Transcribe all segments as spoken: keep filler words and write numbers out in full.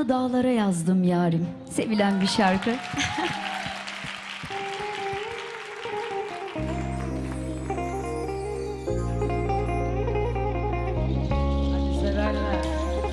Adını dağlara yazdım yarim. Sevilen bir şarkı. Hadi severler.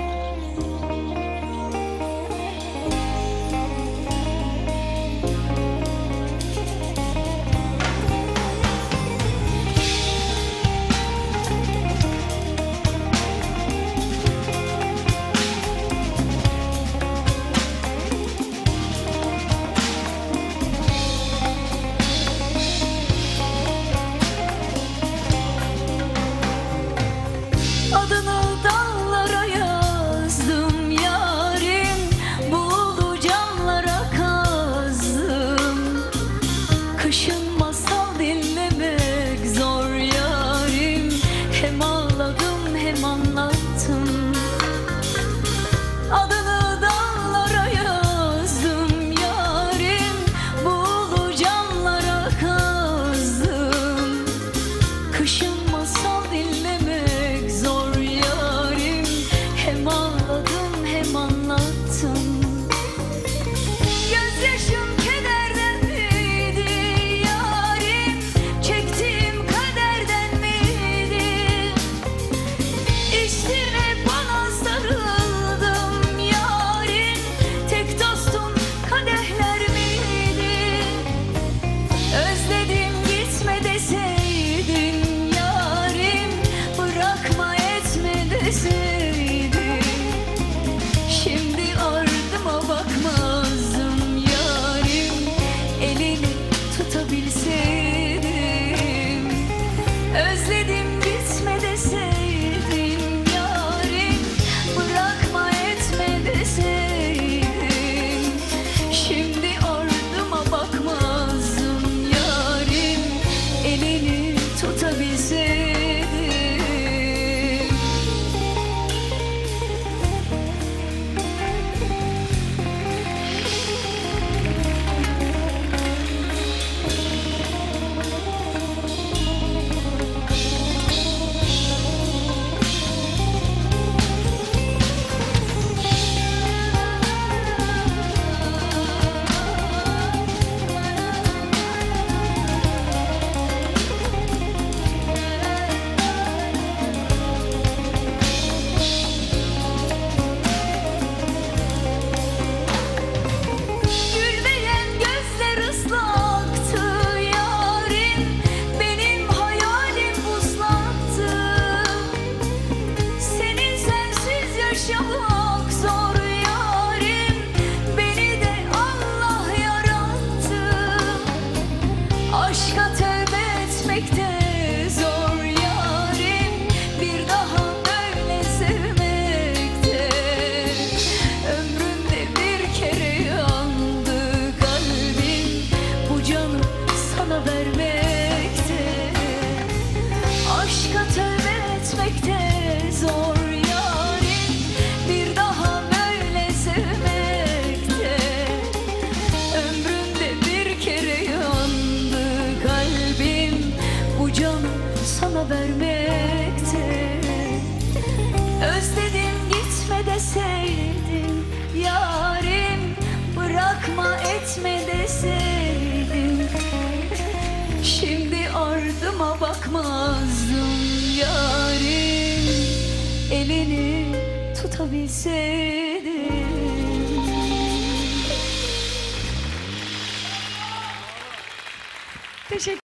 Adını dağlara yazdım yarim, buğulu camlara kazdım. Kışın masal dinlemek zor yarim, hem ağladım hem anlattım. Adını dağlara yazdım yarim, buğulu camlara kazdım. Kışın masal dinlemek zor yarim, hem ağladım hem anlattım. Gözyaşım kederden miydi yarim, çektiğim kaderden miydi? İçtiğine bana sarıldım yarim, tek dostum kadehler miydi? Özledim gitme deseydin yarim, bırakma etme deseydin. Şimdi ardıma bakmazdım yarim, elini tutabilseydim. Özledim gitme deseydin yarim, bırakma etme deseydin. Şimdi ardıma bakmazdım yarim, elini tutabilseydim. Gülmeyen gözler ıslaktı yarim, benim hayalim buzlaktı. Senin sensiz yaşamak zor yarim, beni de Allah yarattı. Aşka tövbe etmek de zor yarim, bir daha böyle sevmek de. Ömrümde bir kere yandı kalbim, bu canı sana vermekte. Aşka tövbe etmek de zor yarim, bir daha böyle sevmekte. Ömrümde bir kere yandı kalbim, bu canı sana vermekte. Özledim gitme deseydin yarim, bırakma etme deseydin. Şimdi ardıma bakmazdım yarim, elini tutabilseydim. Teşekkür